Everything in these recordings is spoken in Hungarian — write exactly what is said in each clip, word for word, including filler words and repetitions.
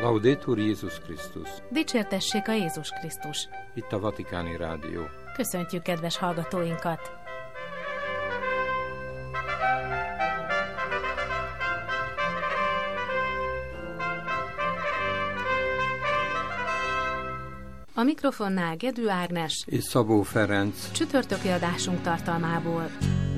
Laudetur Jézus Krisztus. Dicsértessék a Jézus Krisztus. Itt a Vatikáni Rádió. Köszöntjük kedves hallgatóinkat! A mikrofonnál Gedő Ágnes és Szabó Ferenc. Csütörtöki adásunk tartalmából.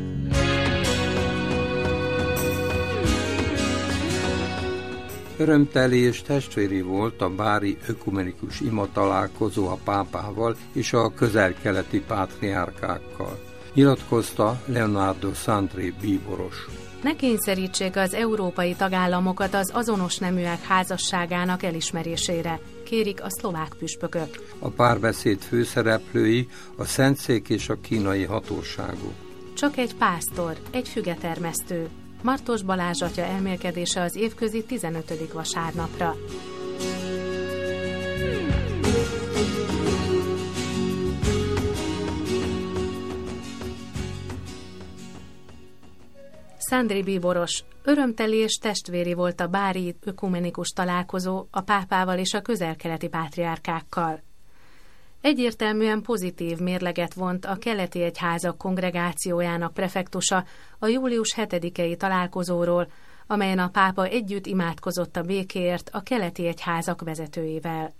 Örömteli és testvéri volt a bári ökumenikus ima találkozó a pápával és a közel-keleti pátriárkákkal, nyilatkozta Leonardo Sandri bíboros. Ne kényszerítsék az európai tagállamokat az azonos neműek házasságának elismerésére, kérik a szlovák püspökök. A párbeszéd főszereplői a Szentszék és a kínai hatóságok. Csak egy pásztor, egy fügetermesztő. Martos Balázs atya elmélkedése az évközi tizenötödik vasárnapra. Sandri bíboros, örömteli és testvéri volt a bári ökumenikus találkozó a pápával és a közel-keleti pátriárkákkal. Egyértelműen pozitív mérleget vont a keleti egyházak kongregációjának prefektusa a július hetedikei találkozóról, amelyen a pápa együtt imádkozott a békéért a keleti egyházak vezetőivel.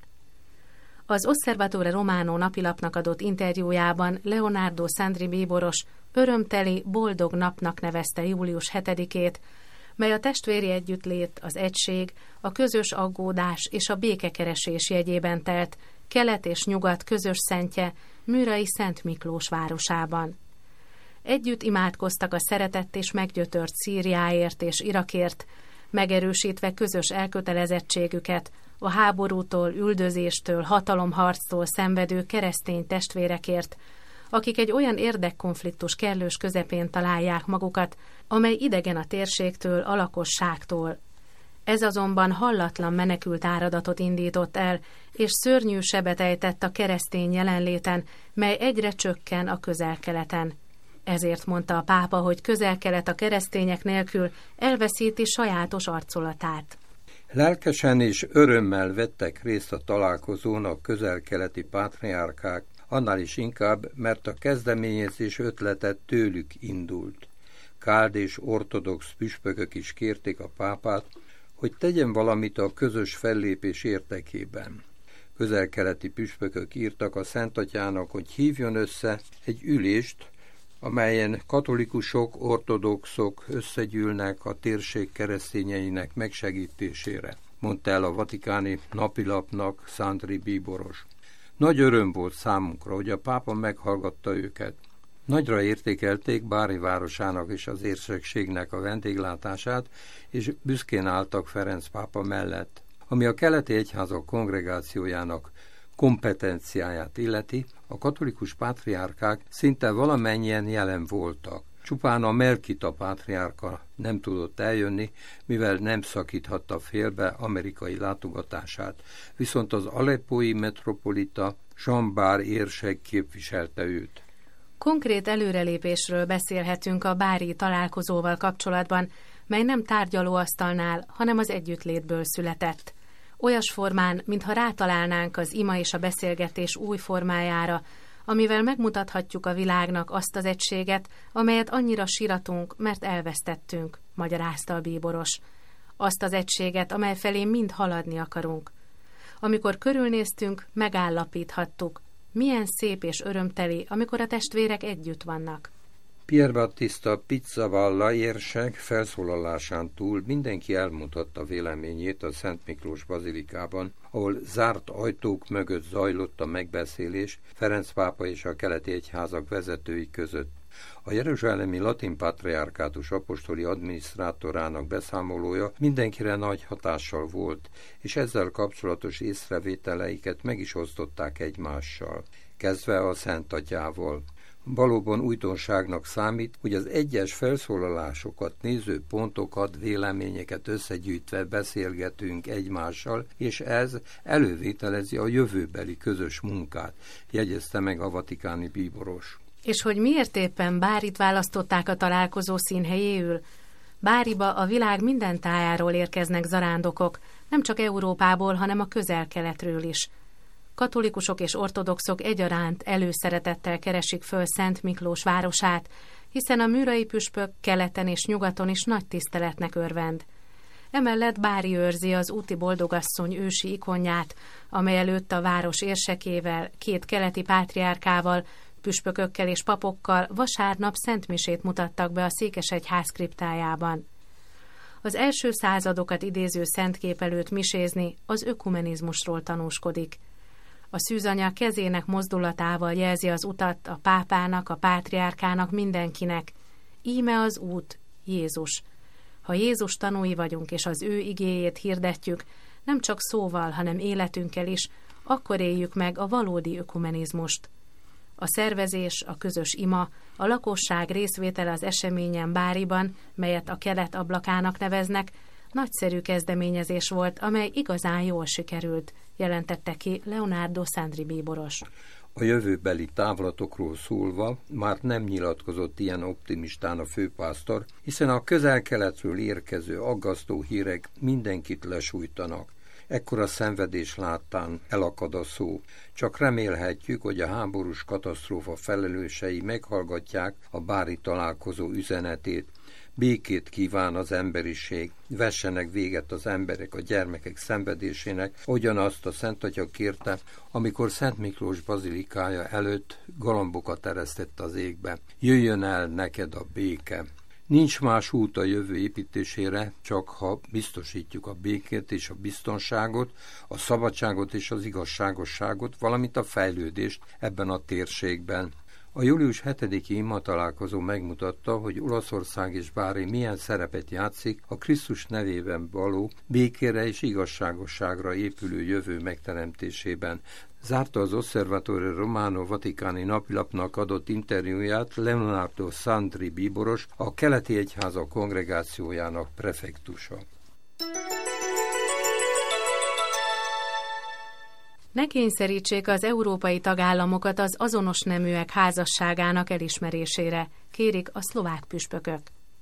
Az Osservatore Romano napilapnak adott interjújában Leonardo Sandri bíboros örömteli, boldog napnak nevezte július hetedikét, mely a testvéri együttlét, az egység, a közös aggódás és a békekeresés jegyében telt, kelet és nyugat közös szentje, Műrai Szent Miklós városában. Együtt imádkoztak a szeretett és meggyötört Szíriáért és Irakért, megerősítve közös elkötelezettségüket a háborútól, üldözéstől, hatalomharctól szenvedő keresztény testvérekért, akik egy olyan érdekkonfliktus kellős közepén találják magukat, amely idegen a térségtől, a lakosságtól. Ez azonban hallatlan menekült áradatot indított el, és szörnyű sebet ejtett a keresztény jelenléten, mely egyre csökken a közel-keleten. Ezért mondta a pápa, hogy közel-kelet a keresztények nélkül elveszíti sajátos arculatát. Lelkesen és örömmel vettek részt a találkozón a közel-keleti pátriárkák, annál is inkább, mert a kezdeményezés ötlete tőlük indult. Káld és ortodox püspökök is kérték a pápát, hogy tegyen valamit a közös fellépés érdekében. Közel-keleti püspökök írtak a Szentatyának, hogy hívjon össze egy ülést, amelyen katolikusok, ortodoxok összegyűlnek a térség keresztényeinek megsegítésére, mondta el a vatikáni napilapnak Sandri bíboros. Nagy öröm volt számunkra, hogy a pápa meghallgatta őket. Nagyra értékelték Bári városának és az érsekségnek a vendéglátását, és büszkén álltak Ferenc pápa mellett. Ami a keleti egyházak kongregációjának kompetenciáját illeti, a katolikus pátriárkák szinte valamennyien jelen voltak. Csupán a Melkita pátriárka nem tudott eljönni, mivel nem szakíthatta félbe amerikai látogatását, viszont az aleppói metropolita Jean Bár érsek képviselte őt. Konkrét előrelépésről beszélhetünk a bári találkozóval kapcsolatban, mely nem tárgyalóasztalnál, hanem az együttlétből született. Olyas formán, mintha rátalálnánk az ima és a beszélgetés új formájára, amivel megmutathatjuk a világnak azt az egységet, amelyet annyira síratunk, mert elvesztettünk, magyarázta a bíboros. Azt az egységet, amely felé mind haladni akarunk. Amikor körülnéztünk, megállapíthattuk, milyen szép és örömteli, amikor a testvérek együtt vannak. Pier Battista Pizzavalla érsek felszólalásán túl mindenki elmondhatta véleményét a Szent Miklós bazilikában, ahol zárt ajtók mögött zajlott a megbeszélés Ferenc pápa és a keleti egyházak vezetői között. A jeruzsálemi latin patriárkátus apostoli adminisztrátorának beszámolója mindenkire nagy hatással volt, és ezzel kapcsolatos észrevételeiket meg is osztották egymással, kezdve a Szent Atyával. Valóban újdonságnak számít, hogy az egyes felszólalásokat, nézőpontokat, véleményeket összegyűjtve beszélgetünk egymással, és ez elővételezi a jövőbeli közös munkát, jegyezte meg a vatikáni bíboros. És hogy miért éppen Bárit választották a találkozó színhelyéül? Báriba a világ minden tájáról érkeznek zarándokok, nem csak Európából, hanem a közel-keletről is. Katolikusok és ortodoxok egyaránt előszeretettel keresik föl Szent Miklós városát, hiszen a műrai püspök keleten és nyugaton is nagy tiszteletnek örvend. Emellett Bári őrzi az úti boldogasszony ősi ikonját, amely előtt a város érsekével, két keleti pátriárkával, püspökökkel és papokkal vasárnap szentmisét mutattak be a székesegyház kriptájában. Az első századokat idéző szentkép előtt misézni az ökumenizmusról tanúskodik. A szűzanya kezének mozdulatával jelzi az utat a pápának, a pátriárkának, mindenkinek. Íme az út, Jézus. Ha Jézus tanúi vagyunk, és az ő igéjét hirdetjük, nem csak szóval, hanem életünkkel is, akkor éljük meg a valódi ökumenizmust. A szervezés, a közös ima, a lakosság részvétele az eseményen Báriban, melyet a kelet ablakának neveznek, nagyszerű kezdeményezés volt, amely igazán jól sikerült, jelentette ki Leonardo Sandri bíboros. A jövőbeli távlatokról szólva már nem nyilatkozott ilyen optimistán a főpásztor, hiszen a közel-keletről érkező aggasztó hírek mindenkit lesújtanak. Ekkora szenvedés láttán elakad a szó. Csak remélhetjük, hogy a háborús katasztrófa felelősei meghallgatják a bári találkozó üzenetét. Békét kíván az emberiség, vessenek véget az emberek, a gyermekek szenvedésének, ahogyan azt a Szent Atya kérte, amikor Szent Miklós bazilikája előtt galambokat eresztett az égbe. Jöjjön el neked a béke! Nincs más út a jövő építésére, csak ha biztosítjuk a békét és a biztonságot, a szabadságot és az igazságosságot, valamint a fejlődést ebben a térségben. A július hetediki ima találkozó megmutatta, hogy Olaszország és Bári milyen szerepet játszik a Krisztus nevében való békére és igazságosságra épülő jövő megteremtésében. Zárta az Osservatore Romano Vatikáni napilapnak adott interjúját Leonardo Sandri bíboros, a keleti egyháza kongregációjának prefektusa. Ne kényszerítsék az európai tagállamokat az azonos neműek házasságának elismerésére, kérik a szlovák püspökök.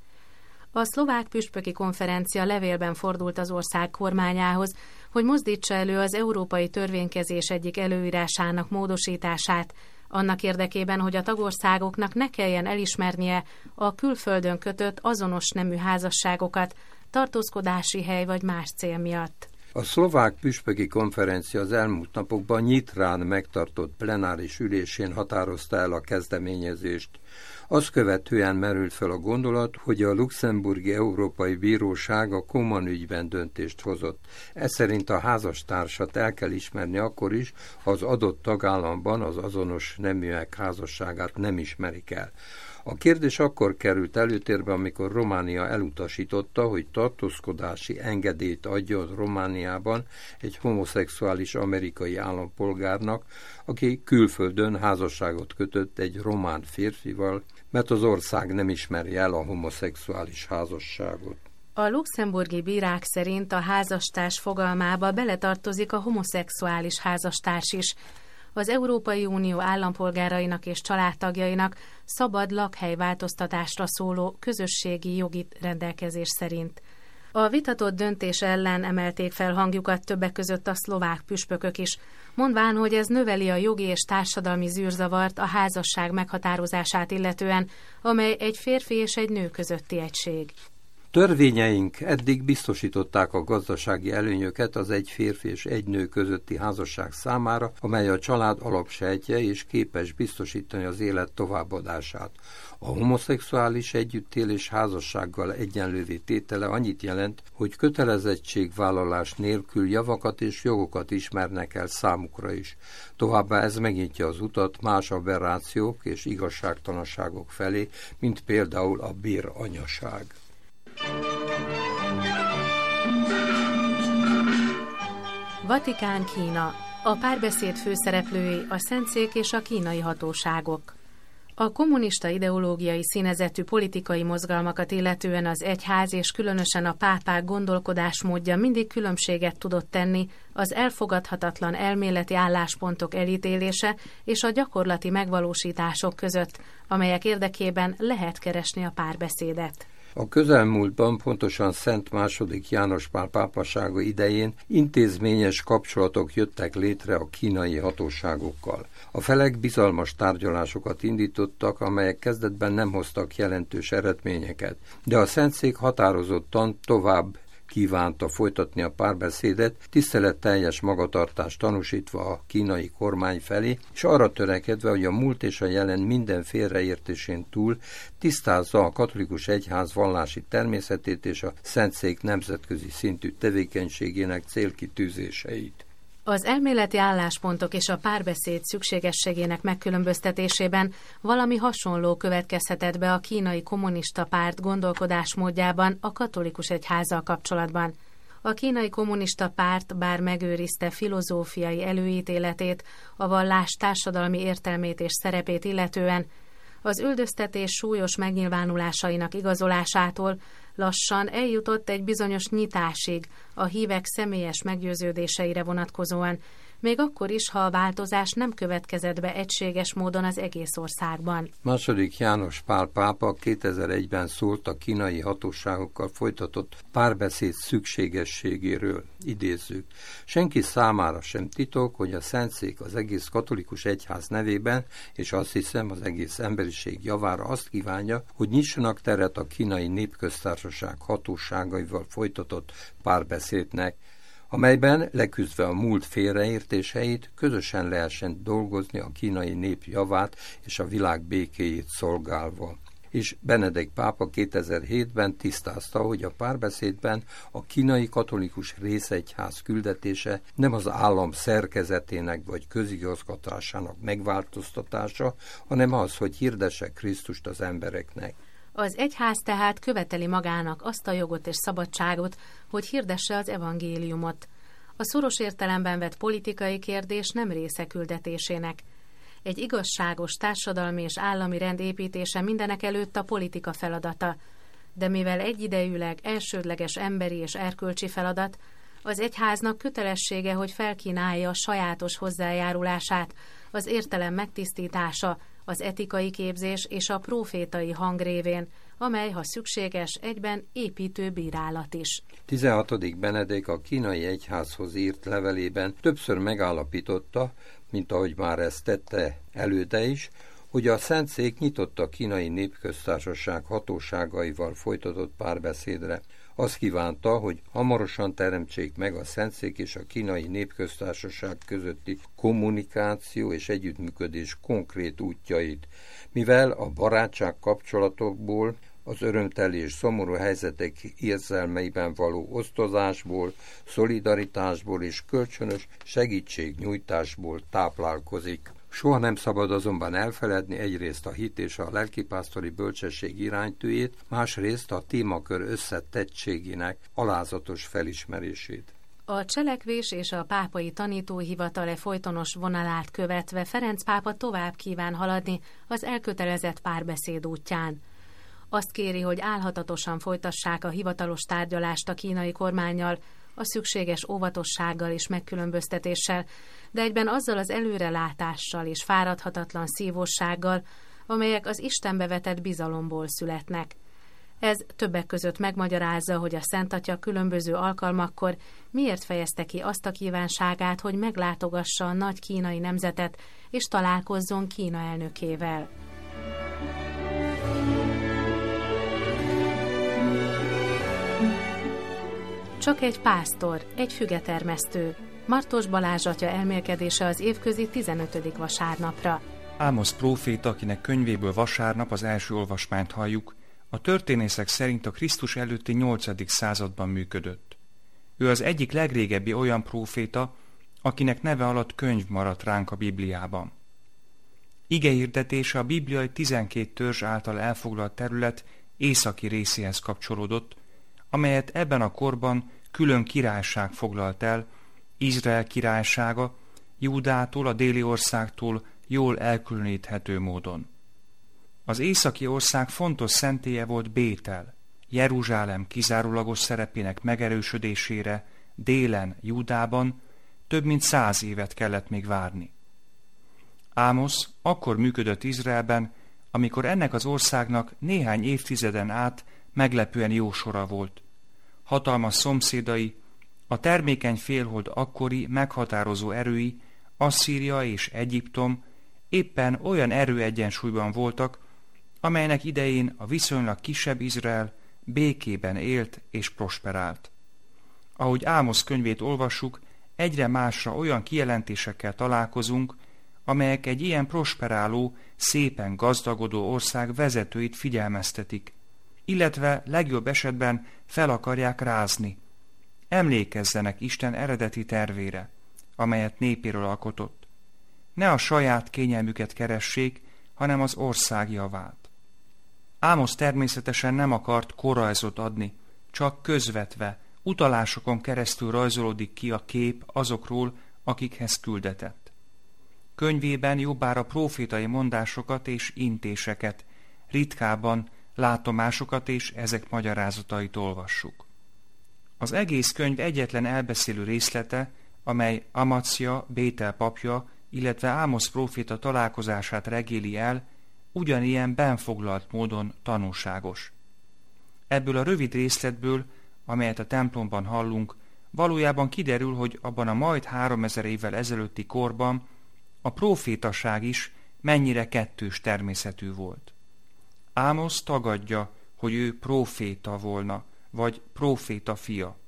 A szlovák püspöki konferencia levélben fordult az ország kormányához, hogy mozdítsa elő az európai törvénykezés egyik előírásának módosítását, annak érdekében, hogy a tagországoknak ne kelljen elismernie a külföldön kötött azonos nemű házasságokat, tartózkodási hely vagy más cél miatt. A szlovák püspöki konferencia az elmúlt napokban Nyitrán megtartott plenáris ülésén határozta el a kezdeményezést. Azt követően merült fel a gondolat, hogy a luxemburgi Európai Bíróság a Koman ügyben döntést hozott. Ez szerint a házastársat el kell ismerni akkor is, ha az adott tagállamban az azonos neműek házasságát nem ismerik el. A kérdés akkor került előtérbe, amikor Románia elutasította, hogy tartózkodási engedélyt adjon Romániában egy homoszexuális amerikai állampolgárnak, aki külföldön házasságot kötött egy román férfival, mert az ország nem ismeri el a homoszexuális házasságot. A luxemburgi bírák szerint a házastárs fogalmába beletartozik a homoszexuális házastárs is, az Európai Unió állampolgárainak és családtagjainak szabad lakhelyváltoztatásra szóló közösségi jogi rendelkezés szerint. A vitatott döntés ellen emelték fel hangjukat többek között a szlovák püspökök is, mondván, hogy ez növeli a jogi és társadalmi zűrzavart a házasság meghatározását illetően, amely egy férfi és egy nő közötti egység. Törvényeink eddig biztosították a gazdasági előnyöket az egy férfi és egy nő közötti házasság számára, amely a család alapsejtje és képes biztosítani az élet továbbadását. A homoszexuális együttélés házassággal egyenlővé tétele annyit jelent, hogy kötelezettségvállalás nélkül javakat és jogokat ismernek el számukra is. Továbbá ez megnyitja az utat más aberrációk és igazságtalanságok felé, mint például a béranyaság. Vatikán, Kína. A párbeszéd főszereplői a szentszék és a kínai hatóságok. A kommunista ideológiai színezetű politikai mozgalmakat illetően az egyház és különösen a pápák gondolkodásmódja mindig különbséget tudott tenni az elfogadhatatlan elméleti álláspontok elítélése és a gyakorlati megvalósítások között, amelyek érdekében lehet keresni a párbeszédet. A közelmúltban, pontosan Szent második János Pál pápasága idején intézményes kapcsolatok jöttek létre a kínai hatóságokkal. A felek bizalmas tárgyalásokat indítottak, amelyek kezdetben nem hoztak jelentős eredményeket, de a Szentszék határozottan tovább kívánta folytatni a párbeszédet, tiszteletteljes magatartást tanúsítva a kínai kormány felé, és arra törekedve, hogy a múlt és a jelen minden félreértésén túl tisztázza a katolikus egyház vallási természetét és a Szentszék nemzetközi szintű tevékenységének célkitűzéseit. Az elméleti álláspontok és a párbeszéd szükségességének megkülönböztetésében valami hasonló következhetett be a kínai kommunista párt gondolkodásmódjában a katolikus egyházzal kapcsolatban. A kínai kommunista párt bár megőrizte filozófiai előítéletét, a vallás társadalmi értelmét és szerepét illetően, az üldöztetés súlyos megnyilvánulásainak igazolásától lassan eljutott egy bizonyos nyitásig a hívek személyes meggyőződéseire vonatkozóan, még akkor is, ha a változás nem következett be egységes módon az egész országban. Második János Pál pápa kétezer-egyben szólt a kínai hatóságokkal folytatott párbeszéd szükségességéről, idézzük. Senki számára sem titok, hogy a Szentszék az egész katolikus egyház nevében, és azt hiszem az egész emberiség javára azt kívánja, hogy nyissanak teret a kínai népköztársaság hatóságaival folytatott párbeszédnek, amelyben leküzdve a múlt félreértéseit közösen lehessen dolgozni a kínai nép javát és a világ békéjét szolgálva. És Benedek pápa kétezer-hétben tisztázta, hogy a párbeszédben a kínai katolikus részegyház küldetése nem az állam szerkezetének vagy közigazgatásának megváltoztatása, hanem az, hogy hirdesse Krisztust az embereknek. Az egyház tehát követeli magának azt a jogot és szabadságot, hogy hirdesse az evangéliumot. A szoros értelemben vett politikai kérdés nem része küldetésének. Egy igazságos társadalmi és állami rend építése mindenek előtt a politika feladata, de mivel egyidejűleg elsődleges emberi és erkölcsi feladat, az egyháznak kötelessége, hogy felkínálja sajátos hozzájárulását, az értelem megtisztítása, az etikai képzés és a prófétai hang révén, amely, ha szükséges, egyben építő bírálat is. tizenhatodik Benedek a kínai egyházhoz írt levelében többször megállapította, mint ahogy már ezt tette előtte is, hogy a Szentszék nyitott a kínai népköztársaság hatóságaival folytatott párbeszédre. Azt kívánta, hogy hamarosan teremtsék meg a Szentszék és a kínai népköztársaság közötti kommunikáció és együttműködés konkrét útjait, mivel a barátság kapcsolatokból, az örömteli és szomorú helyzetek érzelmeiben való osztozásból, szolidaritásból és kölcsönös segítségnyújtásból táplálkozik. Soha nem szabad azonban elfeledni egyrészt a hit és a lelkipásztori bölcsesség iránytűjét, másrészt a témakör összetettségének alázatos felismerését. A cselekvés és a pápai tanítóhivatale folytonos vonalát követve Ferenc pápa tovább kíván haladni az elkötelezett párbeszéd útján. Azt kéri, hogy álhatatosan folytassák a hivatalos tárgyalást a kínai kormánnyal, a szükséges óvatossággal és megkülönböztetéssel, de egyben azzal az előrelátással és fáradhatatlan szívossággal, amelyek az Istenbe vetett bizalomból születnek. Ez többek között megmagyarázza, hogy a Szent Atya különböző alkalmakkor miért fejezte ki azt a kívánságát, hogy meglátogassa a nagy kínai nemzetet és találkozzon Kína elnökével. Csak egy pásztor, egy fügetermesztő. Martos Balázs atya elmélkedése az évközi tizenötödik vasárnapra. Ámosz próféta, akinek könyvéből vasárnap az első olvasmányt halljuk, a történészek szerint a Krisztus előtti nyolcadik században működött. Ő az egyik legrégebbi olyan próféta, akinek neve alatt könyv maradt ránk a Bibliában. Igehirdetése a bibliai tizenkét törzs által elfoglalt terület északi részéhez kapcsolódott, amelyet ebben a korban külön királyság foglalt el, Izrael királysága, Júdától, a déli országtól jól elkülöníthető módon. Az északi ország fontos szentélye volt Bétel, Jeruzsálem kizárólagos szerepének megerősödésére délen, Júdában több mint száz évet kellett még várni. Ámosz akkor működött Izraelben, amikor ennek az országnak néhány évtizeden át meglepően jó sora volt. Hatalmas szomszédai, a termékeny félhold akkori meghatározó erői, Asszíria és Egyiptom éppen olyan erőegyensúlyban voltak, amelynek idején a viszonylag kisebb Izrael békében élt és prosperált. Ahogy Ámosz könyvét olvassuk, egyre másra olyan kijelentésekkel találkozunk, amelyek egy ilyen prosperáló, szépen gazdagodó ország vezetőit figyelmeztetik, illetve legjobb esetben fel akarják rázni. Emlékezzenek Isten eredeti tervére, amelyet népéről alkotott. Ne a saját kényelmüket keressék, hanem az ország javát. Ámosz természetesen nem akart korrajzot adni, csak közvetve, utalásokon keresztül rajzolódik ki a kép azokról, akikhez küldetett. Könyvében jobbára prófétai mondásokat és intéseket, ritkában látomásokat és ezek magyarázatait olvassuk. Az egész könyv egyetlen elbeszélő részlete, amely Amacja, Bétel papja, illetve Ámosz próféta találkozását regéli el, ugyanilyen benfoglalt módon tanulságos. Ebből a rövid részletből, amelyet a templomban hallunk, valójában kiderül, hogy abban a majd háromezer évvel ezelőtti korban a prófétaság is mennyire kettős természetű volt. Ámosz tagadja, hogy ő próféta volna, vagy próféta fia.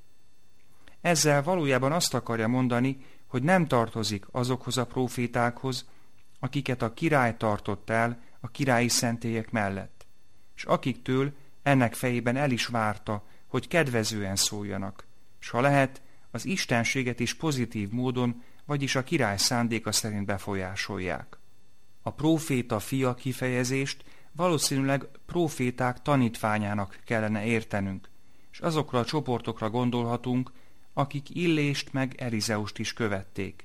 Ezzel valójában azt akarja mondani, hogy nem tartozik azokhoz a prófétákhoz, akiket a király tartott el a királyi szentélyek mellett, és akiktől ennek fejében el is várta, hogy kedvezően szóljanak, s ha lehet, az istenséget is pozitív módon, vagyis a király szándéka szerint befolyásolják. A próféta fia kifejezést valószínűleg próféták tanítványának kellene értenünk, és azokra a csoportokra gondolhatunk, akik Illést meg Elizeust is követték.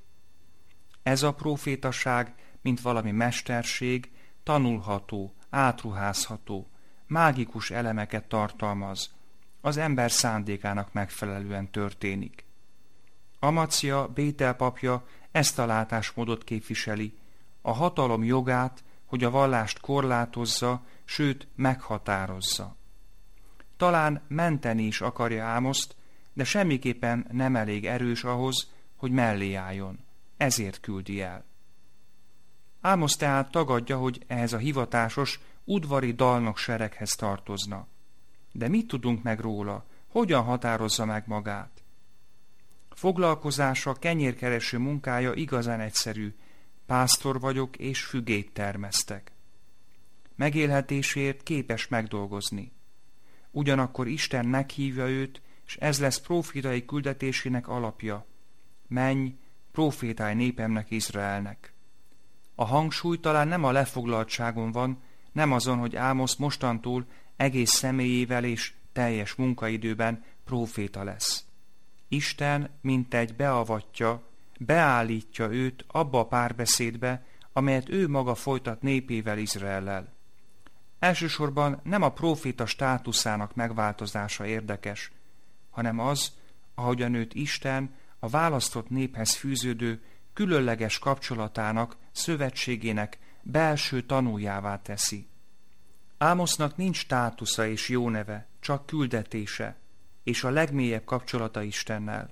Ez a prófétaság, mint valami mesterség, tanulható, átruházható, mágikus elemeket tartalmaz, az ember szándékának megfelelően történik. Amacja, Bétel papja ezt a látásmódot képviseli, a hatalom jogát, hogy a vallást korlátozza, sőt meghatározza. Talán menteni is akarja Ámoszt, de semmiképpen nem elég erős ahhoz, hogy mellé álljon. Ezért küldi el. Ámosz tehát tagadja, hogy ehhez a hivatásos, udvari dalnok sereghez tartozna. De mit tudunk meg róla? Hogyan határozza meg magát? Foglalkozása, kenyérkereső munkája igazán egyszerű. Pásztor vagyok, és fügét termesztek. Megélhetésért képes megdolgozni. Ugyanakkor Isten meghívja őt, és ez lesz prófétai küldetésének alapja. Menj, prófétálj népemnek, Izraelnek. A hangsúly talán nem a lefoglaltságon van, nem azon, hogy Ámosz mostantól egész személyével és teljes munkaidőben próféta lesz. Isten mintegy beavatja, beállítja őt abba a párbeszédbe, amelyet ő maga folytat népével, Izraellel. Elsősorban nem a próféta státuszának megváltozása érdekes, hanem az, ahogyan őt Isten a választott néphez fűződő különleges kapcsolatának, szövetségének belső tanuljává teszi. Ámosznak nincs státusza és jó neve, csak küldetése, és a legmélyebb kapcsolata Istennel.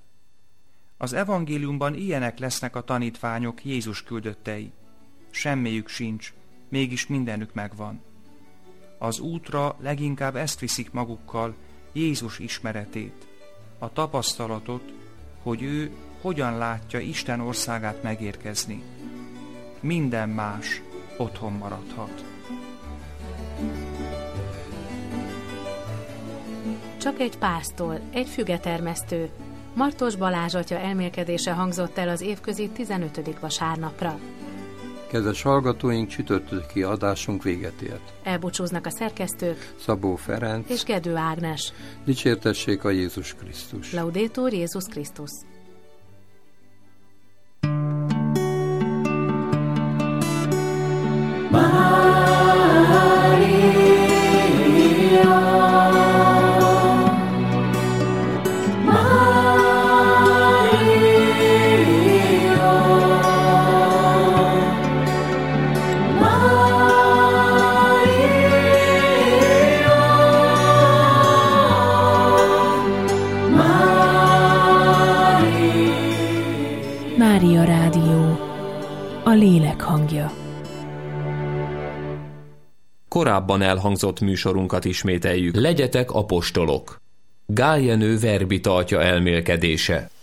Az evangéliumban ilyenek lesznek a tanítványok, Jézus küldöttei. Semmiük sincs, mégis mindenük megvan. Az útra leginkább ezt viszik magukkal, Jézus ismeretét, a tapasztalatot, hogy ő hogyan látja Isten országát megérkezni. Minden más otthon maradhat. Csak egy pásztor, egy fügetermesztő, Martos Balázs atya elmélkedése hangzott el az évközi tizenötödik vasárnapra. Kedves hallgatóink, csütörtöki adásunk véget ért. Elbúcsúznak a szerkesztők Szabó Ferenc és Gedő Ágnes. Dicsértessék a Jézus Krisztus. Laudetur Jézus Krisztus. Mária Rádió, a lélek hangja. Korábban elhangzott műsorunkat ismételjük. Legyetek apostolok. Gál Jenő verbi tartja elmélkedése.